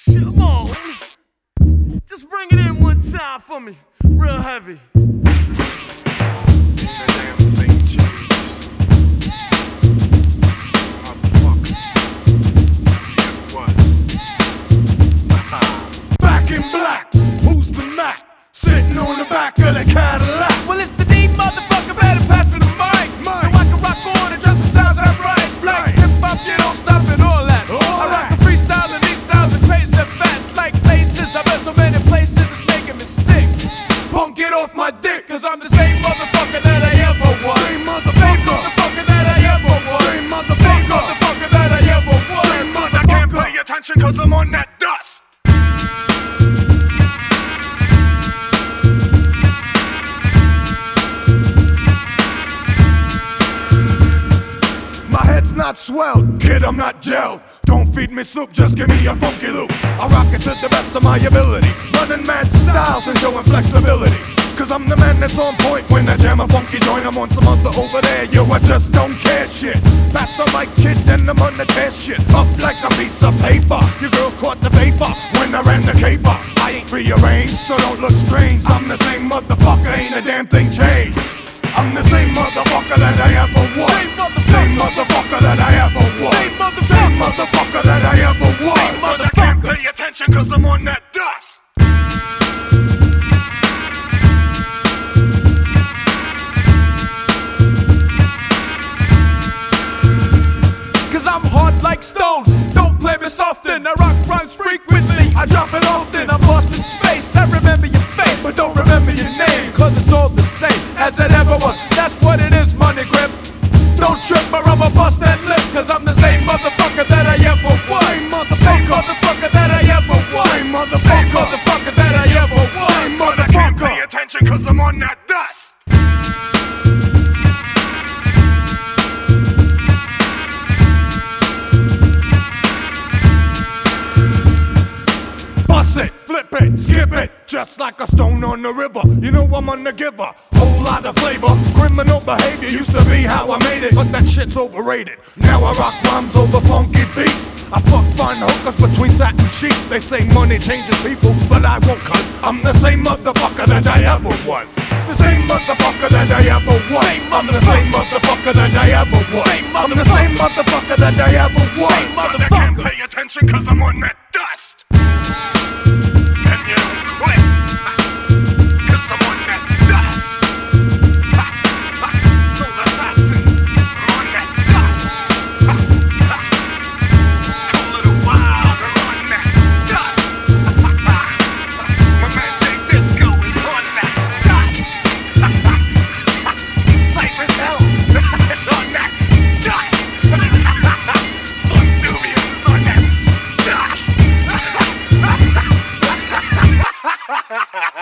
Come on. Just bring it in one time for me. Real heavy. Back in black, who's the Mac? Sitting on the back of the Cadillac. Well, it's the deep motherfucker, better pass me the mic. So I can rock on and drop the styles I write. Like hip-hop, you don't stop and all that. I rock the freestyle and these styles are crazy and fat. Like places, I've been so many places, it's making me sick. Punk, get off my dick, cause I'm the same motherfucker that I ever was. Same motherfucker that I ever was. Same motherfucker that I ever was. Same motherfucker. I can't pay attention cause I'm on that dust. My head's not swelled, kid, I'm not gel. Don't feed me soup, just give me a funky loop. I rock it to the best of my ability, running mad styles and showing flexibility. Cause I'm the man that's on point when I jam a funky joint. I'm on some other over there, yo, I just don't care shit. Pass the mic, kid, then I'm on the tear shit. Up like a piece of paper, your girl caught the vapor when I ran the caper. I ain't rearranged, so don't look strange. I'm the same motherfucker, ain't a damn thing changed. I'm the same motherfucker that I ever was. Same motherfucker that I ever was. Same motherfucker that I ever was. But I can't pay attention cause I'm on that dust. Cause I'm hard like stone, don't play me often. I rock rhymes frequently, I drop it often. I'm lost in space, I remember your face, but don't remember your name. Cause it's all the same as it ever was. That's what it is, money grip. Don't trip or I'ma bust that lip. Cause I'm the same motherfucker that I ever was. Same motherfucker that I ever was. Same motherfucker that I ever was. Same motherfucker. I can't pay attention cause I'm on that dust. Bust it, flip it, skip it, just like a stone on the river. You know I'm on the giver, whole lot of flavor. Criminal behavior used to be how I made it, but that shit's overrated. Now I rock rhymes over funky beats. I fuck fine hookers between satin sheets. They say money changes people, but I won't cause I'm the same motherfucker that I ever was. The same motherfucker that I ever was. I'm the same motherfucker that I ever was. I'm the same motherfucker that I ever was. But I can't pay attention cause I'm on that dust. And you don't quit, cause I'm on that dust. Soul assassins are on that dust. Call it a wild, are on that dust. My man Jake Disco is on that dust. Cypress Hill is on that dust. Funk Dubious is on that dust.